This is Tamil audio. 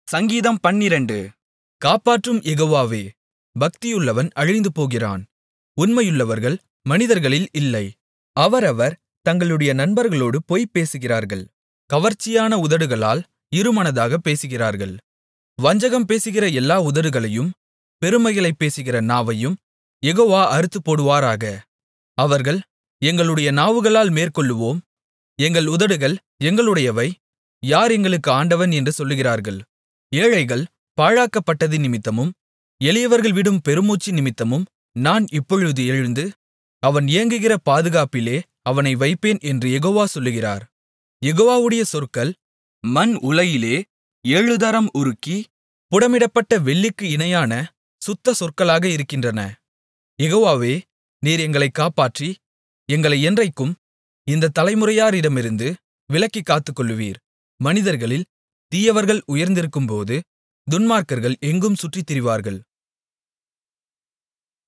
சங்கீதம் 12. காப்பாற்றும் யெகோவாவே, பக்தியுள்ளவன் அழிந்து போகிறான். உண்மையுள்ளவர்கள் மனிதர்களில் இல்லை. அவரவர் தங்களுடைய நண்பர்களோடு பொய் பேசுகிறார்கள். கவர்ச்சியான உதடுகளால் இருமனதாகப் பேசுகிறார்கள். வஞ்சகம் பேசுகிற எல்லா உதடுகளையும் பெருமைகளைப் பேசுகிற நாவையும் யெகோவா அறுத்துப்போடுவாராக. அவர்கள், எங்களுடைய நாவுகளால் மேற்கொள்ளுவோம், எங்கள் உதடுகள் எங்களுடையவை, யார் எங்களுக்கு ஆண்டவன் என்று சொல்லுகிறார்கள். ஏழைகள் பாழாக்கப்பட்டதினிமித்தமும் எளியவர்கள் விடும் பெருமூச்சு நிமித்தமும் நான் இப்பொழுது எழுந்து அவன் ஏங்குகிற பாதுகாப்பிலே அவனை வைப்பேன் என்று யெகோவா சொல்லுகிறார். யெகோவாவுடைய சொற்கள் மண் உலையிலே 7 தரம் உருக்கி புடமிடப்பட்ட வெள்ளிக்கு இணையான சுத்த சொற்களாக இருக்கின்றன. யெகோவாவே, நீர் எங்களைக் காப்பாற்றி எங்களை என்றைக்கும் இந்தத் தலைமுறையாரிடமிருந்து விலக்கிக் காத்துக்கொள்ளுவீர். மனிதர்களில் தீயவர்கள் உயர்ந்திருக்கும்போது துன்மார்க்கர்கள் எங்கும் சுற்றித் திரிவார்கள்.